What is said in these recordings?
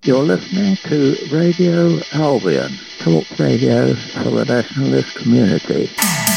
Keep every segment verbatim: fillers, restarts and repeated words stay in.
You're listening to Radio Albion, talk radio for the nationalist community.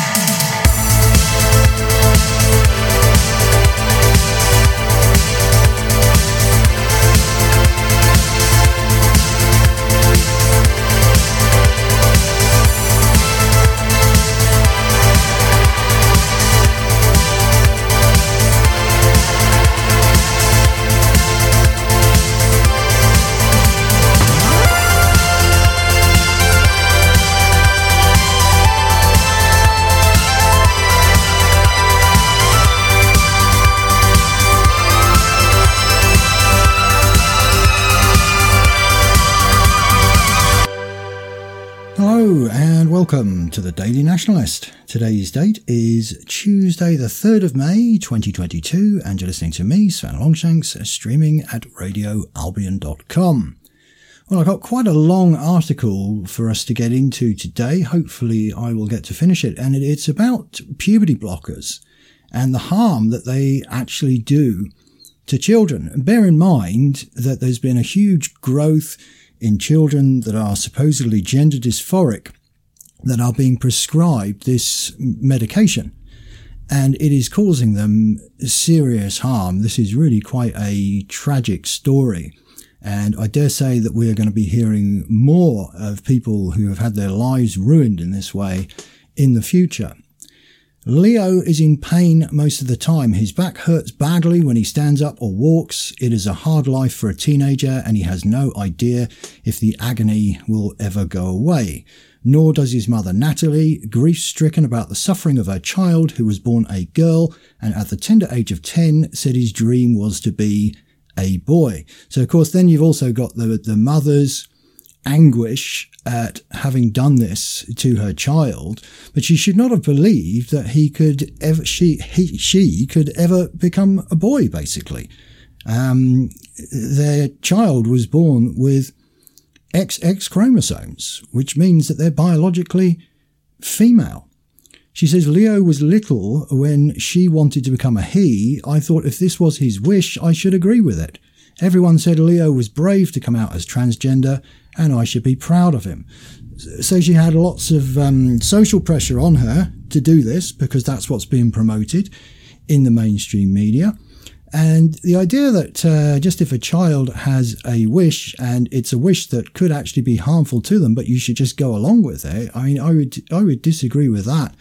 Welcome to the Daily Nationalist. Today's date is Tuesday the third of May twenty twenty-two and you're listening to me, Sven Longshanks, streaming at radio albion dot com. Well, I've got quite a long article for us to get into today. Hopefully I will get to finish it, and it's about puberty blockers and the harm that they actually do to children. And bear in mind that there's been a huge growth in children that are supposedly gender dysphoric that are being prescribed this medication, and it is causing them serious harm. This is really quite a tragic story, and I dare say that we are going to be hearing more of people who have had their lives ruined in this way in the future. Leo is in pain most of the time. His back hurts badly when he stands up or walks. It is a hard life for a teenager, and he has no idea if the agony will ever go away. Nor does his mother Natalie, grief-stricken about the suffering of her child who was born a girl and at the tender age of ten said his dream was to be a boy. So, of course, then you've also got the, the mother's anguish at having done this to her child, but she should not have believed that he could ever, she, he, she could ever become a boy, basically. Um, their child was born with X X chromosomes, which means that they're biologically female. She says, Leo was little when she wanted to become a he. I thought if this was his wish, I should agree with it. Everyone said Leo was brave to come out as transgender, and I should be proud of him. So she had lots of um, social pressure on her to do this, because that's what's being promoted in the mainstream media. And the idea that uh, just if a child has a wish and it's a wish that could actually be harmful to them, but you should just go along with it, I mean, I would I would disagree with that.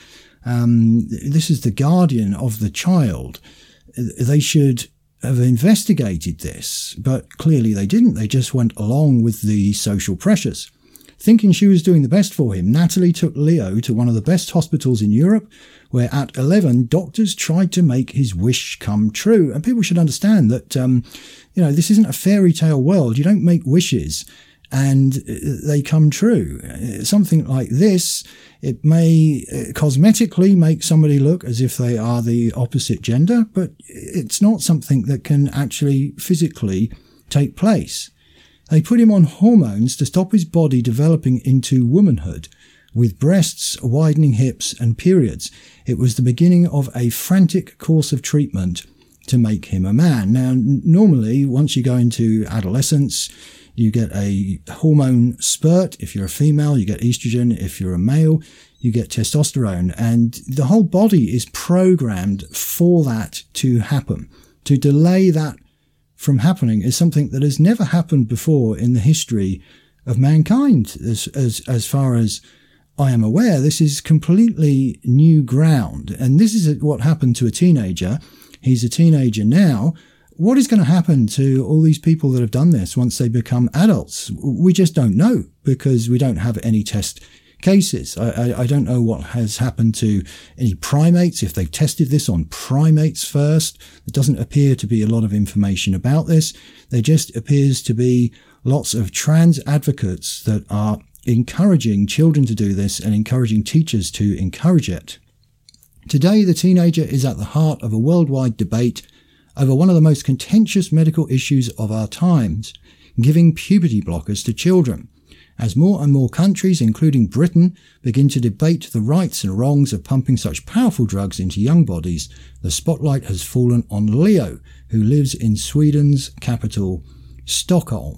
Um, this is the guardian of the child. They should have investigated this, but clearly they didn't. They just went along with the social pressures. Thinking she was doing the best for him, Natalie took Leo to one of the best hospitals in Europe, where at eleven, doctors tried to make his wish come true. And people should understand that, um, you know, this isn't a fairy tale world. You don't make wishes and they come true. Something like this, it may cosmetically make somebody look as if they are the opposite gender, but it's not something that can actually physically take place. They put him on hormones to stop his body developing into womanhood, with breasts, widening hips and periods. It was the beginning of a frantic course of treatment to make him a man. Now, normally, once you go into adolescence, you get a hormone spurt. If you're a female, you get estrogen. If you're a male, you get testosterone. And the whole body is programmed for that to happen. To delay that from happening is something that has never happened before in the history of mankind. As, as, as far as I am aware, this is completely new ground. And this is what happened to a teenager. He's a teenager now. What is going to happen to all these people that have done this once they become adults? We just don't know, because we don't have any test cases. I, I, I don't know what has happened to any primates, if they've tested this on primates first. There doesn't appear to be a lot of information about this. There just appears to be lots of trans advocates that are encouraging children to do this and encouraging teachers to encourage it. Today, the teenager is at the heart of a worldwide debate over one of the most contentious medical issues of our times, giving puberty blockers to children. As more and more countries, including Britain, begin to debate the rights and wrongs of pumping such powerful drugs into young bodies, the spotlight has fallen on Leo, who lives in Sweden's capital, Stockholm.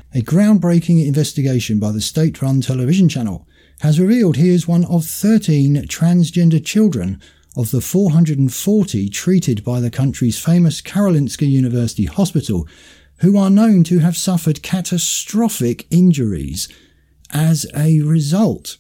A groundbreaking investigation by the state-run television channel has revealed he is one of thirteen transgender children of the four hundred forty treated by the country's famous Karolinska University Hospital who are known to have suffered catastrophic injuries as a result.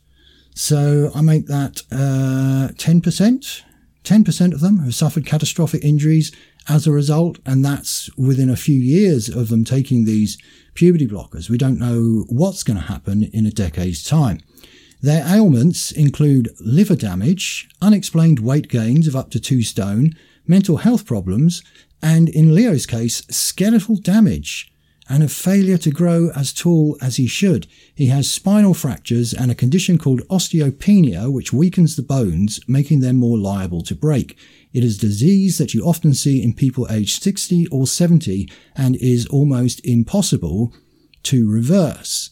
So I make that uh, ten percent. ten percent of them have suffered catastrophic injuries as a result, and that's within a few years of them taking these puberty blockers. We don't know what's going to happen in a decade's time. Their ailments include liver damage, unexplained weight gains of up to two stone, mental health problems, and in Leo's case, skeletal damage and a failure to grow as tall as he should. He has spinal fractures and a condition called osteopenia, which weakens the bones, making them more liable to break. It is a disease that you often see in people aged sixty or seventy and is almost impossible to reverse.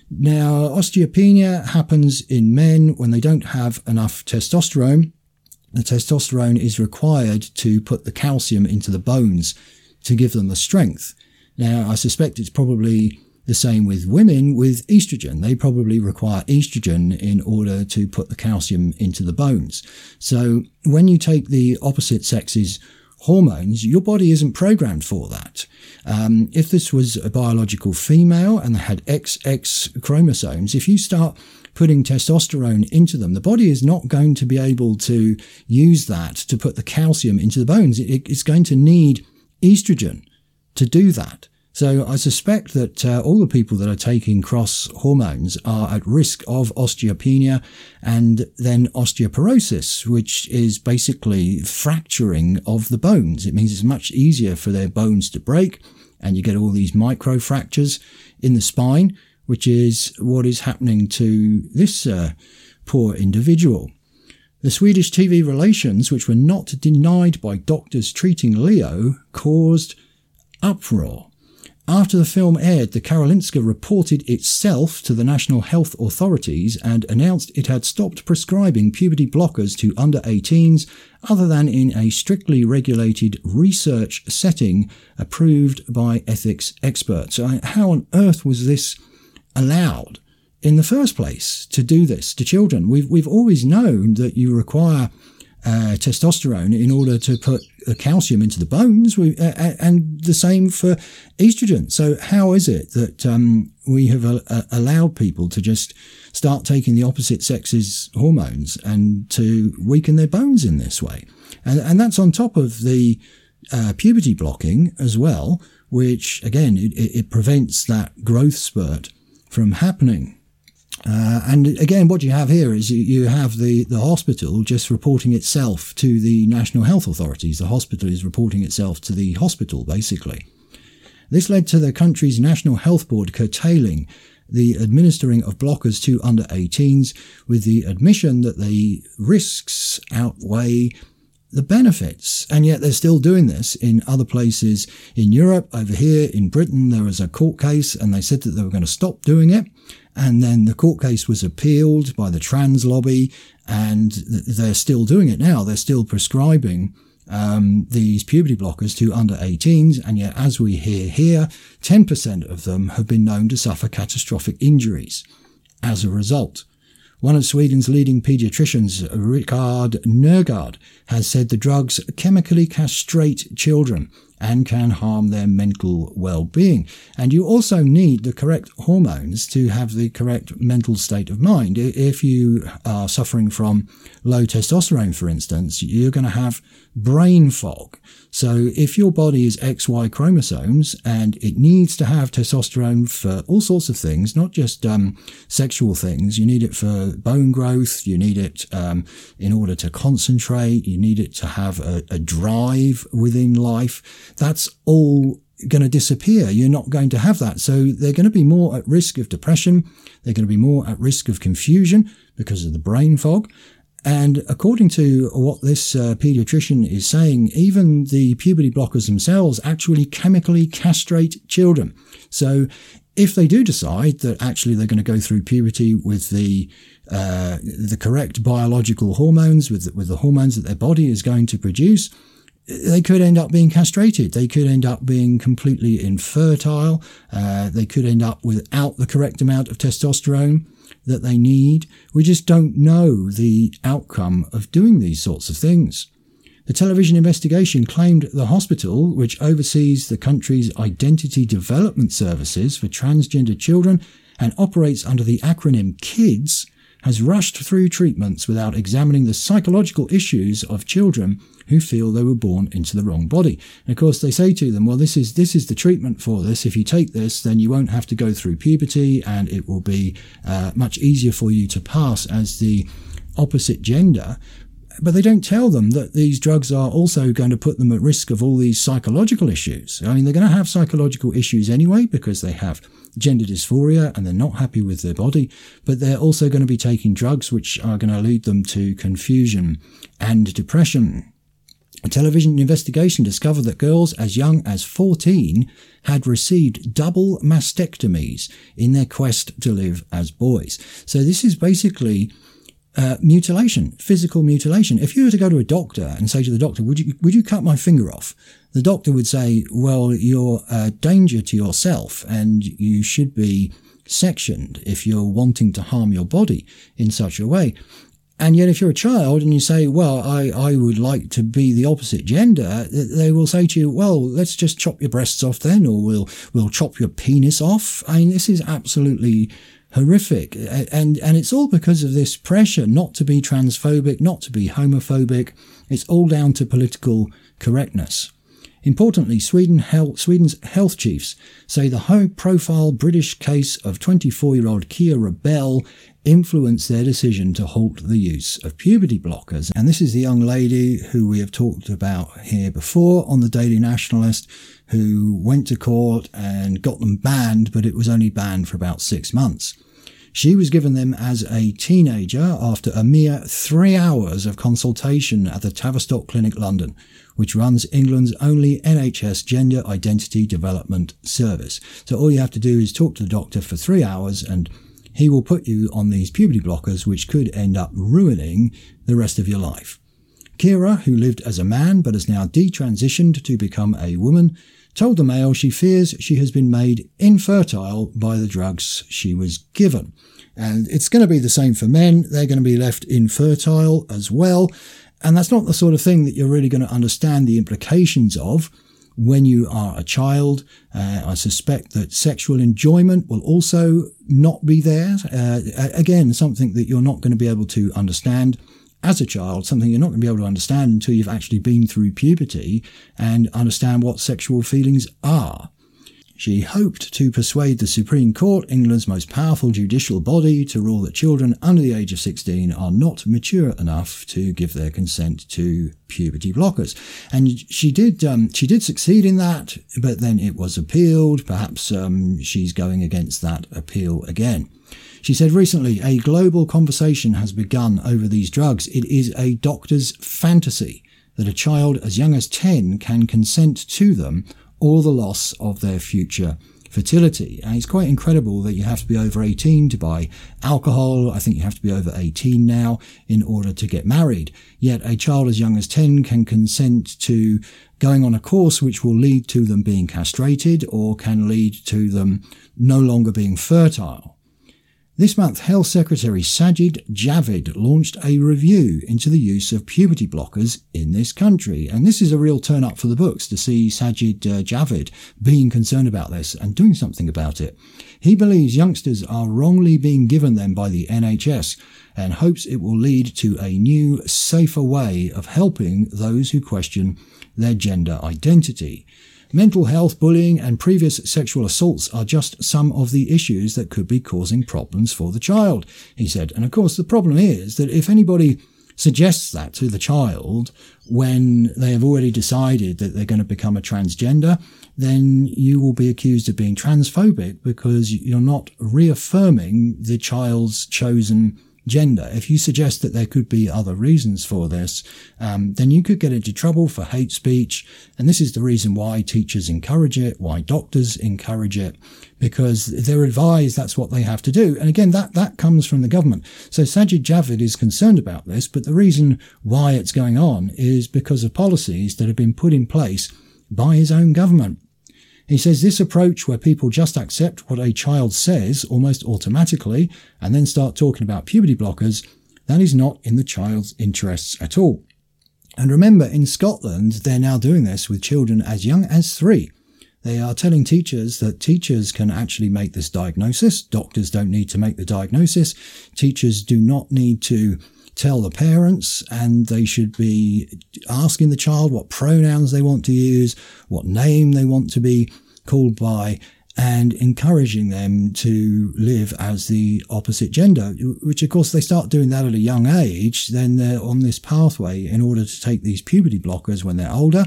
Now, osteopenia happens in men when they don't have enough testosterone. The testosterone is required to put the calcium into the bones to give them the strength. Now, I suspect it's probably the same with women with estrogen. They probably require estrogen in order to put the calcium into the bones. So when you take the opposite sex's hormones, your body isn't programmed for that. Um, if this was a biological female and they had X X chromosomes, if you start putting testosterone into them, the body is not going to be able to use that to put the calcium into the bones. It, it's going to need estrogen to do that. So I suspect that uh, all the people that are taking cross hormones are at risk of osteopenia and then osteoporosis, which is basically fracturing of the bones. It means it's much easier for their bones to break, and you get all these micro fractures in the spine, which is what is happening to this uh, poor individual. The Swedish T V relations, which were not denied by doctors treating Leo, caused uproar. After the film aired, the Karolinska reported itself to the national health authorities and announced it had stopped prescribing puberty blockers to under eighteens other than in a strictly regulated research setting approved by ethics experts. How on earth was this allowed in the first place to do this to children? We've, we've always known that you require Uh, testosterone in order to put uh, calcium into the bones, we, uh, and the same for estrogen. So how is it that um, we have uh, uh, allowed people to just start taking the opposite sex's hormones and to weaken their bones in this way? And, and that's on top of the uh, puberty blocking as well, which again, it, it prevents that growth spurt from happening. Uh, and again, what you have here is you, you have the, the hospital just reporting itself to the national health authorities. The hospital is reporting itself to the hospital, basically. This led to the country's National Health Board curtailing the administering of blockers to under eighteens with the admission that the risks outweigh the benefits. And yet they're still doing this in other places in Europe. Over here in Britain, there was a court case and they said that they were going to stop doing it. And then the court case was appealed by the trans lobby, and they're still doing it now. They're still prescribing um, these puberty blockers to under eighteens. And yet, as we hear here, ten percent of them have been known to suffer catastrophic injuries as a result. One of Sweden's leading paediatricians, Rickard Nergard, has said the drugs chemically castrate children and can harm their mental well-being. And you also need the correct hormones to have the correct mental state of mind. If you are suffering from low testosterone, for instance, you're going to have brain fog. So if your body is X Y chromosomes and it needs to have testosterone for all sorts of things, not just um, sexual things, you need it for bone growth, you need it um, in order to concentrate, you need it to have a, a drive within life. That's all going to disappear. You're not going to have that. So they're going to be more at risk of depression. They're going to be more at risk of confusion because of the brain fog. And according to what this uh, pediatrician is saying, even the puberty blockers themselves actually chemically castrate children. So if they do decide that actually they're going to go through puberty with the uh, the correct biological hormones, with with the hormones that their body is going to produce, they could end up being castrated. They could end up being completely infertile. Uh, they could end up without the correct amount of testosterone that they need. We just don't know the outcome of doing these sorts of things. The television investigation claimed the hospital, which oversees the country's identity development services for transgender children and operates under the acronym KIDS, has rushed through treatments without examining the psychological issues of children who feel they were born into the wrong body. And of course, they say to them, well, this is this is the treatment for this. If you take this, then you won't have to go through puberty, and it will be uh, much easier for you to pass as the opposite gender. But they don't tell them that these drugs are also going to put them at risk of all these psychological issues. I mean, they're going to have psychological issues anyway because they have gender dysphoria and they're not happy with their body, but they're also going to be taking drugs which are going to lead them to confusion and depression. A television investigation discovered that girls as young as fourteen had received double mastectomies in their quest to live as boys. So this is basically uh, mutilation, physical mutilation. If you were to go to a doctor and say to the doctor, would you, would you cut my finger off? The doctor would say, well, you're a danger to yourself and you should be sectioned if you're wanting to harm your body in such a way. And yet if you're a child and you say, well, I, I would like to be the opposite gender, they will say to you, well, let's just chop your breasts off then, or we'll, we'll chop your penis off. I mean, this is absolutely horrific. And, and it's all because of this pressure not to be transphobic, not to be homophobic. It's all down to political correctness. Importantly, Sweden health, Sweden's health chiefs say the high-profile British case of twenty-four-year-old Kia Rebel influenced their decision to halt the use of puberty blockers. And this is the young lady who we have talked about here before on the Daily Nationalist, who went to court and got them banned, but it was only banned for about six months. She was given them as a teenager after a mere three hours of consultation at the Tavistock Clinic, London, which runs England's only N H S gender identity development service. So all you have to do is talk to the doctor for three hours and he will put you on these puberty blockers, which could end up ruining the rest of your life. Kira, who lived as a man but has now detransitioned to become a woman, told the Mail she fears she has been made infertile by the drugs she was given. And it's going to be the same for men. They're going to be left infertile as well. And that's not the sort of thing that you're really going to understand the implications of when you are a child. Uh, I suspect that sexual enjoyment will also not be there. Uh, again, something that you're not going to be able to understand as a child, something you're not going to be able to understand until you've actually been through puberty and understand what sexual feelings are. She hoped to persuade the Supreme Court, England's most powerful judicial body, to rule that children under the age of sixteen are not mature enough to give their consent to puberty blockers. And she did um, she did succeed in that, but then it was appealed. Perhaps um, she's going against that appeal again. She said recently, a global conversation has begun over these drugs. It is a doctor's fantasy that a child as young as ten can consent to them or the loss of their future fertility. And it's quite incredible that you have to be over eighteen to buy alcohol. I think you have to be over eighteen now in order to get married. Yet a child as young as ten can consent to going on a course which will lead to them being castrated or can lead to them no longer being fertile. This month, Health Secretary Sajid Javid launched a review into the use of puberty blockers in this country. And this is a real turn up for the books to see Sajid uh, Javid being concerned about this and doing something about it. He believes youngsters are wrongly being given them by the N H S and hopes it will lead to a new, safer way of helping those who question their gender identity. Mental health, bullying and previous sexual assaults are just some of the issues that could be causing problems for the child, he said. And of course, the problem is that if anybody suggests that to the child when they have already decided that they're going to become a transgender, then you will be accused of being transphobic because you're not reaffirming the child's chosen gender, if you suggest that there could be other reasons for this, um, then you could get into trouble for hate speech. And this is the reason why teachers encourage it, why doctors encourage it, because they're advised that's what they have to do. And again, that, that comes from the government. So Sajid Javid is concerned about this, but the reason why it's going on is because of policies that have been put in place by his own government. He says this approach where people just accept what a child says almost automatically and then start talking about puberty blockers, that is not in the child's interests at all. And remember, in Scotland, they're now doing this with children as young as three. They are telling teachers that teachers can actually make this diagnosis. Doctors don't need to make the diagnosis. Teachers do not need to tell the parents, and they should be asking the child what pronouns they want to use, what name they want to be called by, and encouraging them to live as the opposite gender, which of course they start doing that at a young age, then they're on this pathway in order to take these puberty blockers when they're older,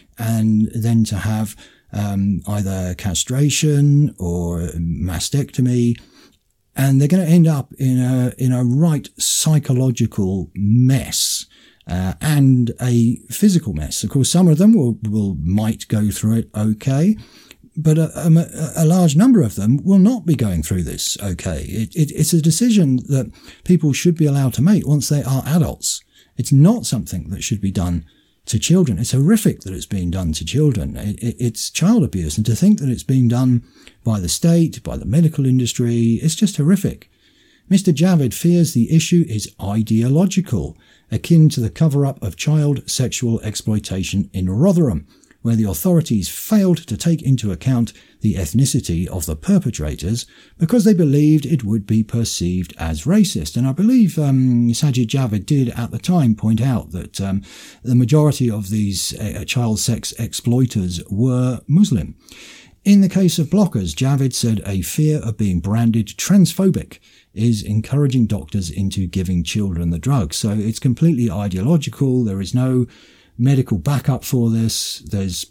and then to have um, either castration or mastectomy. And they're going to end up in a in a right psychological mess uh, and a physical mess. Of course, some of them will, will might go through it okay, but a, a, a large number of them will not be going through this okay. It, it, it's a decision that people should be allowed to make once they are adults. It's not something that should be done to children. It's horrific that it's being done to children. It, it, it's child abuse, and to think that it's being done by the state, by the medical industry, it's just horrific. Mister Javid fears the issue is ideological, akin to the cover-up of child sexual exploitation in Rotherham, where the authorities failed to take into account the ethnicity of the perpetrators because they believed it would be perceived as racist. And I believe um, Sajid Javid did at the time point out that um, the majority of these uh, child sex exploiters were Muslim. In the case of blockers, Javid said a fear of being branded transphobic is encouraging doctors into giving children the drug. So it's completely ideological. There is no medical backup for this. There's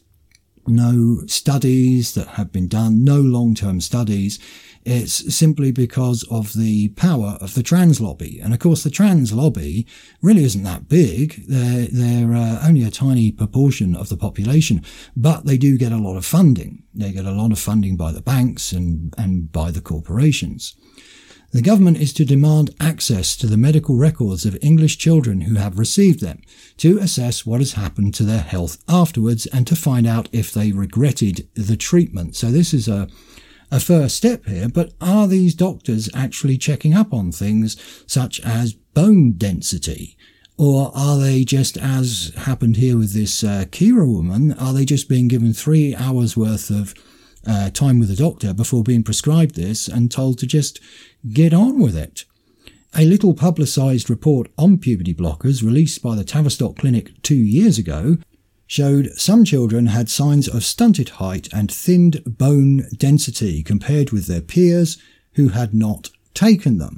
no studies that have been done, no long-term studies. It's simply because of the power of the trans lobby. And of course, the trans lobby really isn't that big. They're, they're uh, only a tiny proportion of the population, but they do get a lot of funding. They get a lot of funding by the banks and, and by the corporations. The government is to demand access to the medical records of English children who have received them, to assess what has happened to their health afterwards and to find out if they regretted the treatment. So this is a a first step here, but are these doctors actually checking up on things such as bone density? Or are they just, as happened here with this uh, Kira woman, are they just being given three hours worth of uh, time with a doctor before being prescribed this and told to just get on with it? A little publicised report on puberty blockers released by the Tavistock Clinic two years ago showed some children had signs of stunted height and thinned bone density compared with their peers who had not taken them.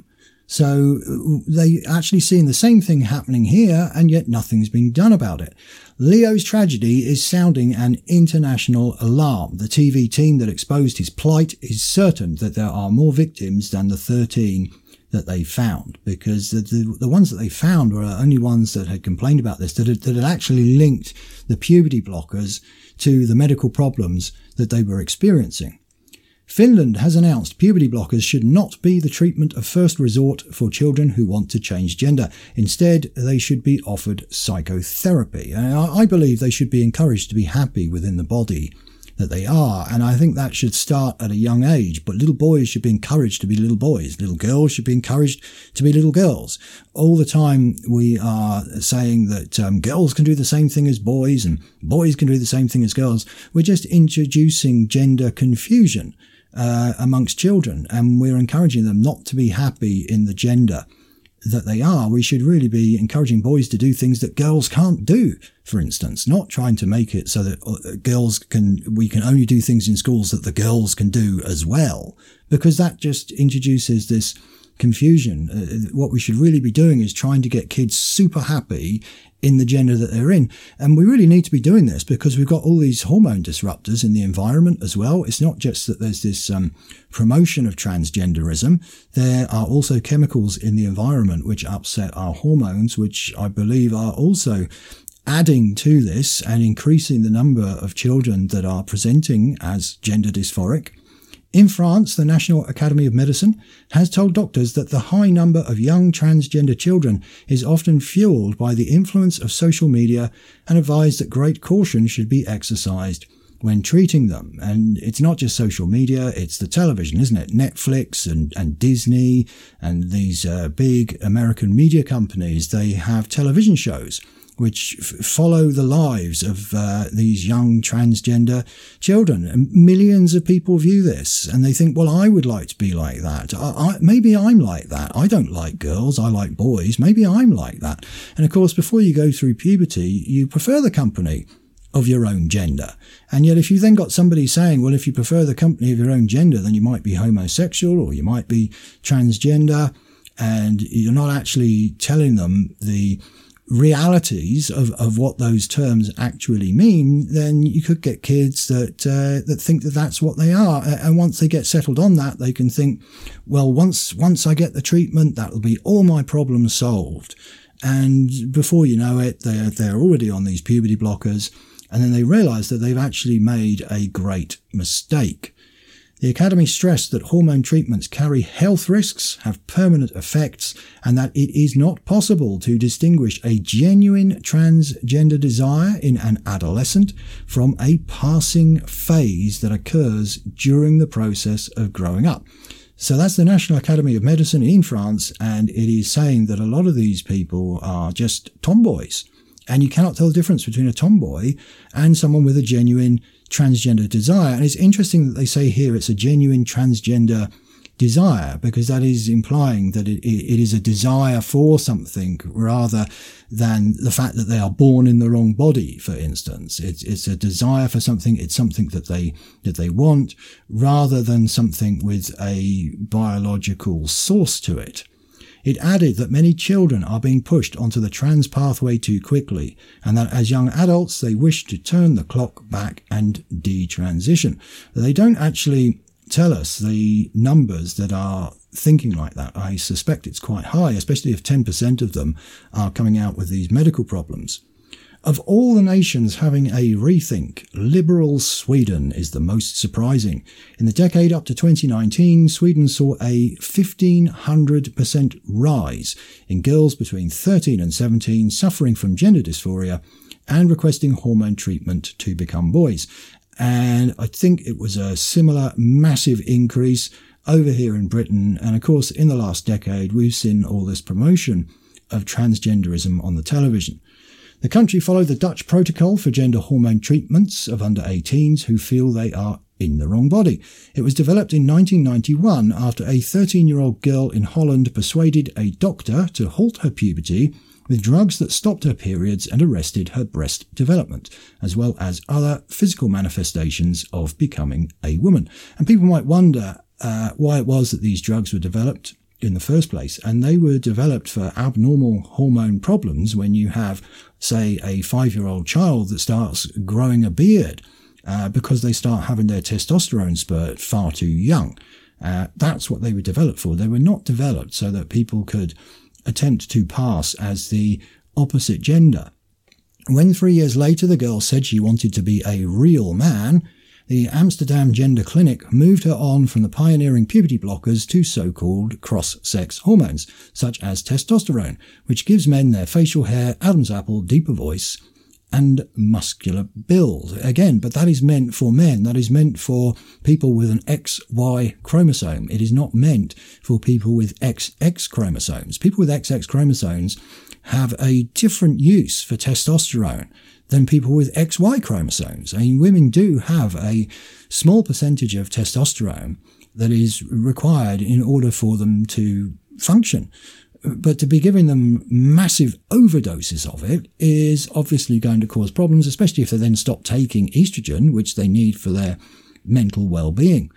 So they actually seeing the same thing happening here, and yet nothing's been done about it. Leo's tragedy is sounding an international alarm. The T V team that exposed his plight is certain that there are more victims than the thirteen that they found, because the, the, the ones that they found were only ones that had complained about this, that had, that had actually linked the puberty blockers to the medical problems that they were experiencing. Finland has announced puberty blockers should not be the treatment of first resort for children who want to change gender. Instead, they should be offered psychotherapy. And I, I believe they should be encouraged to be happy within the body that they are, and I think that should start at a young age. But little boys should be encouraged to be little boys. Little girls should be encouraged to be little girls. All the time we are saying that um, girls can do the same thing as boys and boys can do the same thing as girls. We're just introducing gender confusion uh, amongst children, and we're encouraging them not to be happy in the gender that they are. We should really be encouraging boys to do things that girls can't do, for instance, not trying to make it so that girls can, we can only do things in schools that the girls can do as well, because that just introduces this confusion. Uh, what we should really be doing is trying to get kids super happy in the gender that they're in. And we really need to be doing this because we've got all these hormone disruptors in the environment as well. It's not just that there's this um, promotion of transgenderism. There are also chemicals in the environment which upset our hormones, which I believe are also adding to this and increasing the number of children that are presenting as gender dysphoric. In France, the National Academy of Medicine has told doctors that the high number of young transgender children is often fueled by the influence of social media and advised that great caution should be exercised when treating them. And it's not just social media, it's the television, isn't it? Netflix and, and Disney and these uh, big American media companies, they have television shows which f- follow the lives of uh, these young transgender children. And millions of people view this and they think, well, I would like to be like that. I, I, maybe I'm like that. I don't like girls. I like boys. Maybe I'm like that. And of course, before you go through puberty, you prefer the company of your own gender. And yet if you then got somebody saying, well, if you prefer the company of your own gender, then you might be homosexual or you might be transgender, and you're not actually telling them the realities of, of what those terms actually mean, then you could get kids that uh, that think that that's what they are. And once they get settled on that, they can think, well, once once I get the treatment, that'll be all my problems solved. And before you know it, they're, they're already on these puberty blockers. And then they realize that they've actually made a great mistake. The Academy stressed that hormone treatments carry health risks, have permanent effects, and that it is not possible to distinguish a genuine transgender desire in an adolescent from a passing phase that occurs during the process of growing up. So that's the National Academy of Medicine in France, and it is saying that a lot of these people are just tomboys. And you cannot tell the difference between a tomboy and someone with a genuine transgender desire. And it's interesting that they say here it's a genuine transgender desire, because that is implying that it, it is a desire for something rather than the fact that they are born in the wrong body, for instance. It's, it's a desire for something. It's something that they, that they want rather than something with a biological source to it. It added that many children are being pushed onto the trans pathway too quickly, and that as young adults they wish to turn the clock back and detransition. They don't actually tell us the numbers that are thinking like that. I suspect it's quite high, especially if ten percent of them are coming out with these medical problems. Of all the nations having a rethink, liberal Sweden is the most surprising. In the decade up to twenty nineteen, Sweden saw a fifteen hundred percent rise in girls between thirteen and seventeen suffering from gender dysphoria and requesting hormone treatment to become boys. And I think it was a similar massive increase over here in Britain. And of course, in the last decade, we've seen all this promotion of transgenderism on the television. The country followed the Dutch protocol for gender hormone treatments of under eighteens who feel they are in the wrong body. It was developed in nineteen ninety-one after a thirteen-year-old girl in Holland persuaded a doctor to halt her puberty with drugs that stopped her periods and arrested her breast development, as well as other physical manifestations of becoming a woman. And people might wonder uh, why it was that these drugs were developed in the first place. And they were developed for abnormal hormone problems when you have, say, a five-year-old child that starts growing a beard uh, because they start having their testosterone spurt far too young. Uh, that's what they were developed for. They were not developed so that people could attempt to pass as the opposite gender. When three years later the girl said she wanted to be a real man, the Amsterdam Gender Clinic moved her on from the pioneering puberty blockers to so-called cross-sex hormones, such as testosterone, which gives men their facial hair, Adam's apple, deeper voice, and muscular build. Again, but that is meant for men. That is meant for people with an X Y chromosome. It is not meant for people with X X chromosomes. People with X X chromosomes have a different use for testosterone than people with X Y chromosomes. I mean, women do have a small percentage of testosterone that is required in order for them to function. But to be giving them massive overdoses of it is obviously going to cause problems, especially if they then stop taking estrogen, which they need for their mental well-being.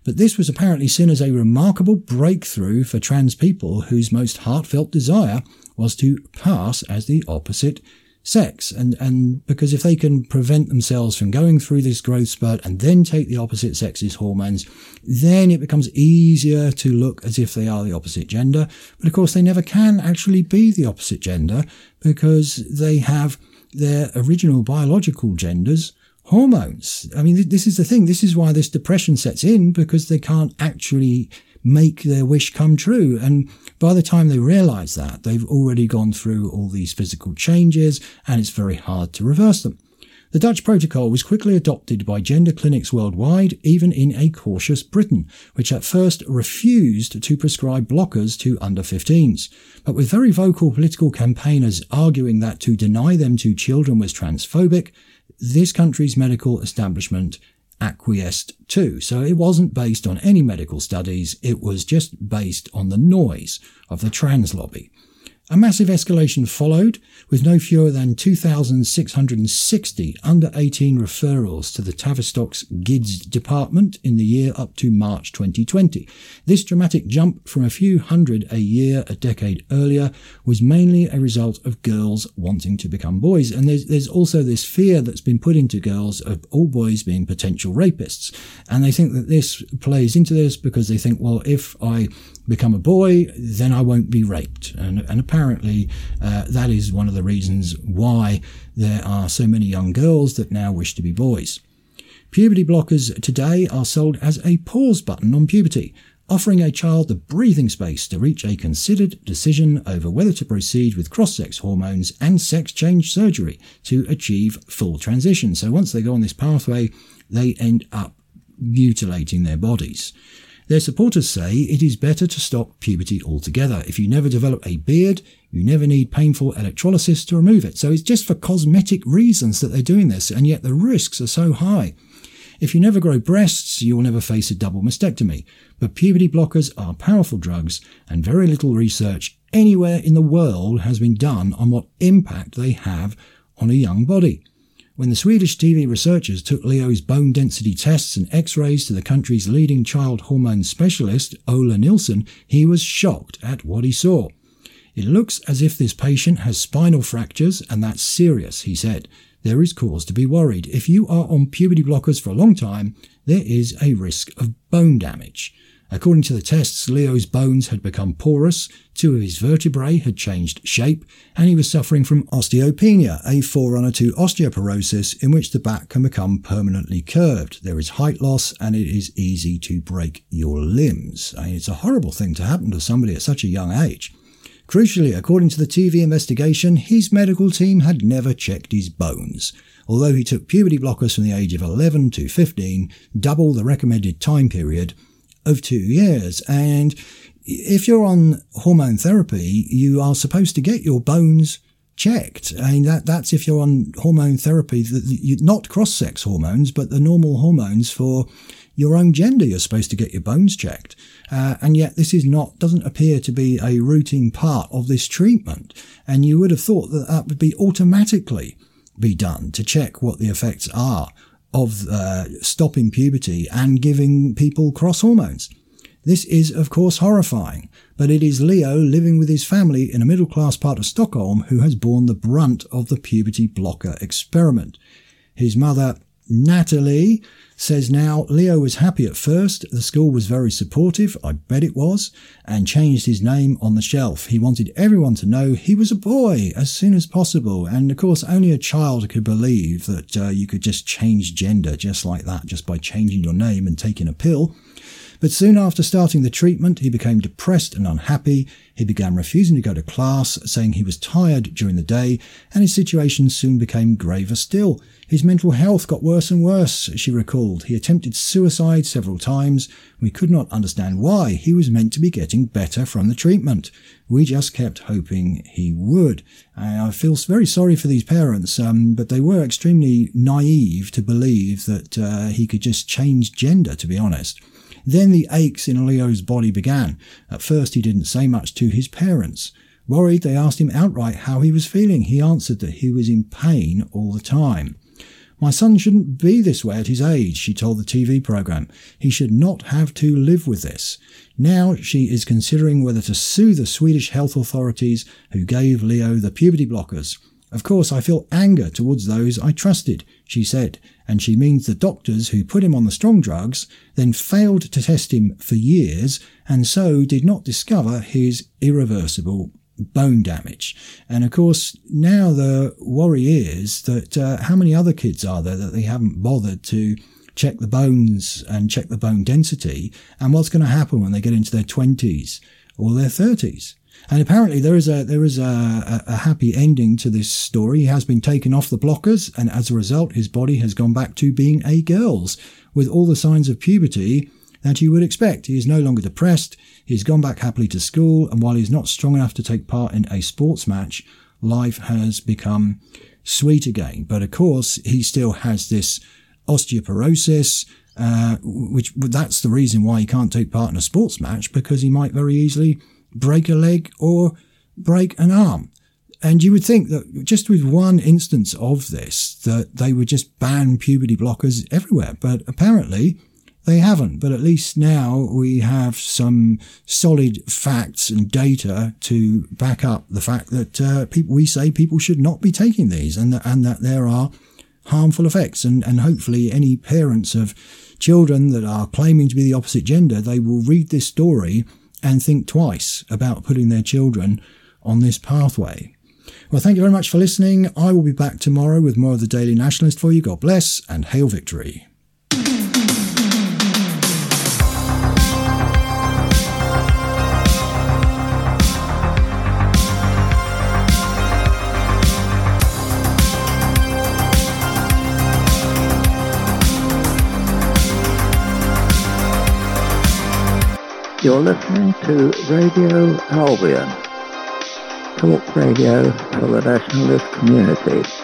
But this was apparently seen as a remarkable breakthrough for trans people whose most heartfelt desire was to pass as the opposite sex. And, and because if they can prevent themselves from going through this growth spurt and then take the opposite sex's hormones, then it becomes easier to look as if they are the opposite gender. But of course, they never can actually be the opposite gender because they have their original biological genders hormones. I mean, this is the thing. This is why this depression sets in, because they can't actually make their wish come true. And by the time they realize that, they've already gone through all these physical changes, and it's very hard to reverse them. The Dutch protocol was quickly adopted by gender clinics worldwide, even in a cautious Britain, which at first refused to prescribe blockers to under fifteens. But with very vocal political campaigners arguing that to deny them to children was transphobic, this country's medical establishment acquiesced too. So it wasn't based on any medical studies, it was just based on the noise of the trans lobby. A massive escalation followed, with no fewer than two thousand six hundred sixty under eighteen referrals to the Tavistock's G I D S department in the year up to March twenty twenty. This dramatic jump from a few hundred a year a decade earlier was mainly a result of girls wanting to become boys. And there's, there's also this fear that's been put into girls of all boys being potential rapists. And they think that this plays into this because they think, well, if I become a boy, then I won't be raped. And, and apparently uh, that is one of the reasons why there are so many young girls that now wish to be boys. Puberty blockers today are sold as a pause button on puberty, offering a child the breathing space to reach a considered decision over whether to proceed with cross-sex hormones and sex change surgery to achieve full transition. So once they go on this pathway, they end up mutilating their bodies. Their supporters say it is better to stop puberty altogether. If you never develop a beard, you never need painful electrolysis to remove it. So it's just for cosmetic reasons that they're doing this, and yet the risks are so high. If you never grow breasts, you will never face a double mastectomy. But puberty blockers are powerful drugs, and very little research anywhere in the world has been done on what impact they have on a young body. When the Swedish T V researchers took Leo's bone density tests and x-rays to the country's leading child hormone specialist, Ola Nilsson, he was shocked at what he saw. It looks as if this patient has spinal fractures, and that's serious, he said. There is cause to be worried. If you are on puberty blockers for a long time, there is a risk of bone damage. According to the tests, Leo's bones had become porous, two of his vertebrae had changed shape, and he was suffering from osteopenia, a forerunner to osteoporosis in which the back can become permanently curved. There is height loss, and it is easy to break your limbs. I mean, it's a horrible thing to happen to somebody at such a young age. Crucially, according to the T V investigation, his medical team had never checked his bones. Although he took puberty blockers from the age of eleven to fifteen, double the recommended time period of two years. And if you're on hormone therapy, you are supposed to get your bones checked. I mean, that, that's if you're on hormone therapy, not cross-sex hormones, but the normal hormones for your own gender, you're supposed to get your bones checked. Uh, and yet this is not, doesn't appear to be a routine part of this treatment. And you would have thought that that would be automatically be done to check what the effects are of uh, stopping puberty and giving people cross hormones. This is, of course, horrifying, but it is Leo living with his family in a middle-class part of Stockholm who has borne the brunt of the puberty blocker experiment. His mother, Natalie, says now Leo was happy at first, the school was very supportive, I bet it was, and changed his name on the shelf. He wanted everyone to know he was a boy as soon as possible, and of course only a child could believe that uh, you could just change gender just like that, just by changing your name and taking a pill. But soon after starting the treatment, he became depressed and unhappy. He began refusing to go to class, saying he was tired during the day, and his situation soon became graver still. His mental health got worse and worse, she recalled. He attempted suicide several times. We could not understand why. He was meant to be getting better from the treatment. We just kept hoping he would. I feel very sorry for these parents, um, but they were extremely naive to believe that uh, he could just change gender, to be honest. Then the aches in Leo's body began. At first he didn't say much to his parents. Worried, they asked him outright how he was feeling. He answered that he was in pain all the time. My son shouldn't be this way at his age, she told the T V programme. He should not have to live with this. Now she is considering whether to sue the Swedish health authorities who gave Leo the puberty blockers. Of course, I feel anger towards those I trusted, she said, and she means the doctors who put him on the strong drugs then failed to test him for years and so did not discover his irreversible bone damage. And of course, now the worry is that uh, how many other kids are there that they haven't bothered to check the bones and check the bone density, and what's going to happen when they get into their twenties or their thirties? And apparently there is a there is a, a, a happy ending to this story. He has been taken off the blockers, and as a result, his body has gone back to being a girl's, with all the signs of puberty that you would expect. He is no longer depressed. He's gone back happily to school, and while he's not strong enough to take part in a sports match, life has become sweet again. But of course, he still has this osteoporosis, uh, which that's the reason why he can't take part in a sports match, because he might very easily break a leg or break an arm. And you would think that just with one instance of this, that they would just ban puberty blockers everywhere. But apparently they haven't. But at least now we have some solid facts and data to back up the fact that uh, people, we say people should not be taking these, and that, and that there are harmful effects. And, and hopefully any parents of children that are claiming to be the opposite gender, they will read this story and think twice about putting their children on this pathway. Well, thank you very much for listening. I will be back tomorrow with more of the Daily Nationalist for you. God bless and hail victory. You're listening to Radio Albion, talk radio for the nationalist community.